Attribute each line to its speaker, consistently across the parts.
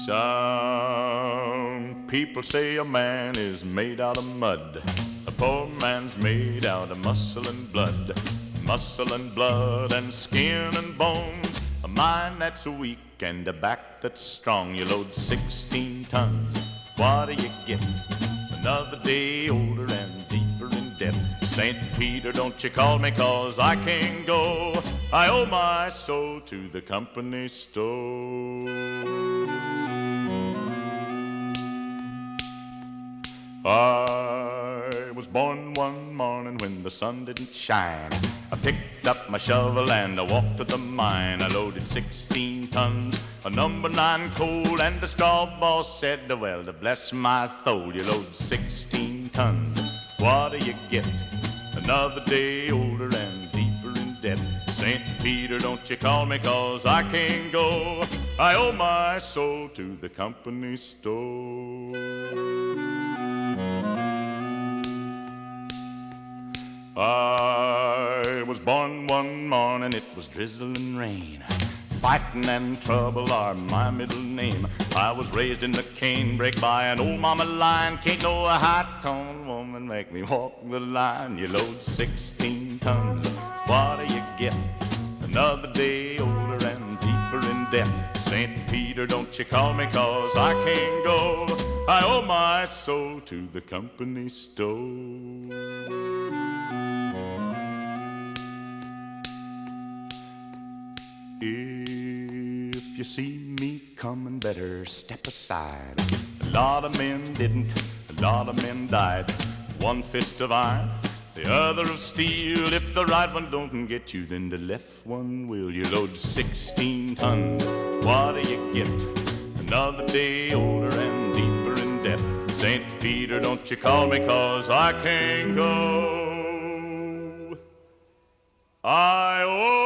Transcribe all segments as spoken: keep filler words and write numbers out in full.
Speaker 1: Some people say a man is made out of mud. A poor man's made out of muscle and blood. Muscle and blood and skin and bones. A mind that's weak and a back that's strong. You load sixteen tons, what do you get? Another day older and deeper in debt. Saint Peter, don't you call me, 'cause I can't go. I owe my soul to the company store. I was born one morning when the sun didn't shine. I picked up my shovel and I walked to the mine. I loaded sixteen tons of number nine coal, and the straw boss said, well, to bless my soul, you load sixteen tons, what do you get? Another day older and deeper in debt. Saint Peter, don't you call me, 'cause I can't go. I owe my soul to the company store. I was born one morning, it was drizzling rain. Fighting and trouble are my middle name. I was raised in the canebrake by an old mama lion. Can't no high-toned woman make me walk the line. You load sixteen tons, what do you get? Another day older and deeper in debt. Saint Peter, don't you call me, 'cause I can't go. I owe my soul to the company store. If you see me coming, better step aside. A lot of men didn't, a lot of men died. One fist of iron, the other of steel. If the right one don't get you, then the left one will. You load sixteen tons, what do you get? Another day older and deeper in debt. Saint Peter, don't you call me, 'cause I can't go. I owe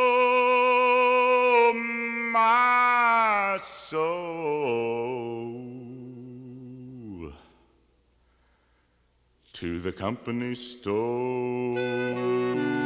Speaker 1: my soul to the company store.